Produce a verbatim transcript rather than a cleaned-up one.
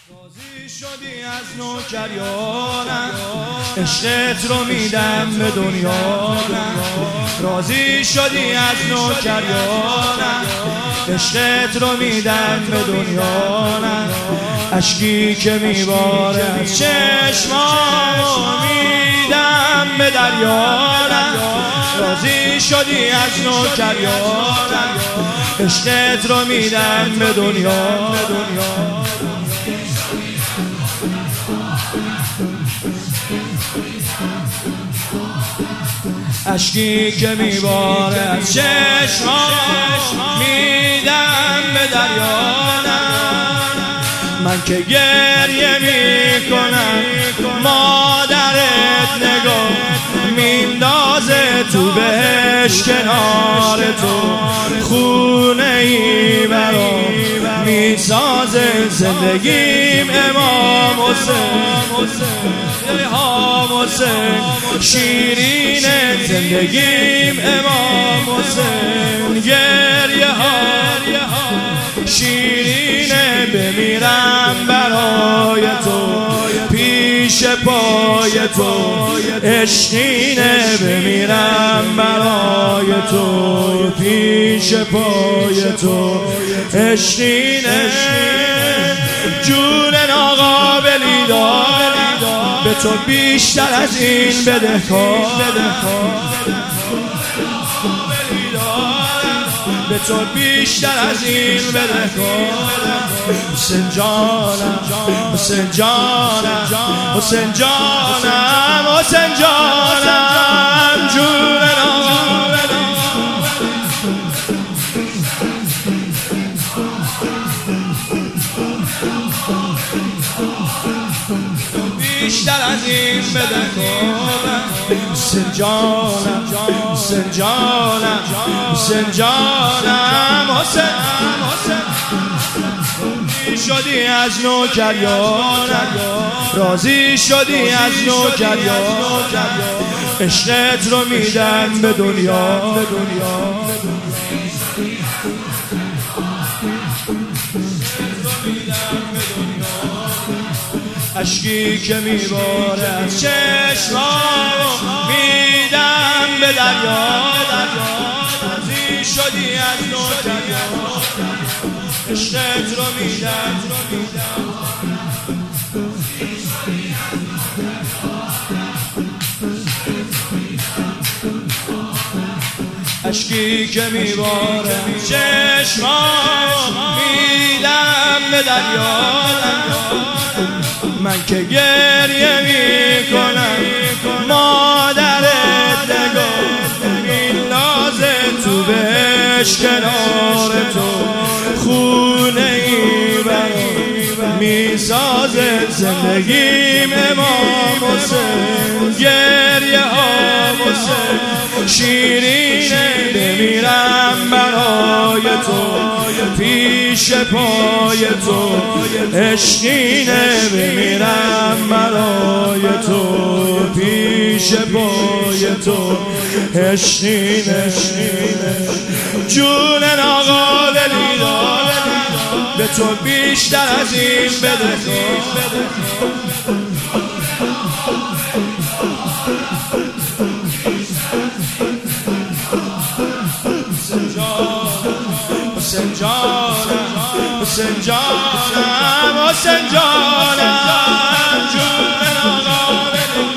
راضی شدی از نوکریانم، عشقت رو میدم به دنیا. راضی شدی از نوکریانم، عشقت رو میدم به دنیا. اشکی که میباره از چشمامو میدم به دریا. راضی شدی از نوکریانم، عشقت رو میدم به دنیا. اشکی که میباره از چشمام میدم به دریا. من که گریه میکنم مادرت نگاه میندازه تو بهش کنار تو. خونه ای برام میسازه زندگیم امام حسین. امام حسین شیرین زندگیم امام حسین. گریه ها شیرینه بمیرم برای تو پیش پای تو. عشقینه بمیرم برای تو پیش پای تو. عشقینه جون ناقابلی دارم به تو بیشتر از این بدهکار. به تو بیشتر از این بدهکار. حسین جانم حسین جانم حسین جانم حسین جانم جون ناقابلی بیشتر از این بدهکارم. حسین جانم حسین جانم حسین جانم حسین شدی از نوکریانم، راضی شدی از نوکریانم. عشقت رو میدم به دنیا. اشکی که میباره از چشمام میدم به دریا. راضی شدی از نوکریانم، عشقت رو میدم. اشکی که میباره چشمام میدم به دریا. من که گریه میکنم مادرت نگاه میندازه تو بهش کنار تو. خونه ای برام میسازه زندگیم امام حسین. گریه ها حسین شیرینه بمیرم برای تو پیش پای تو. عشقینه بمیرم برای تو پیش پای تو. عشقینه جون ناقابلی دارم به تو بیشتر از این بدهکار. حسین جانم حسین جانم حسین جانم جون ناقابلی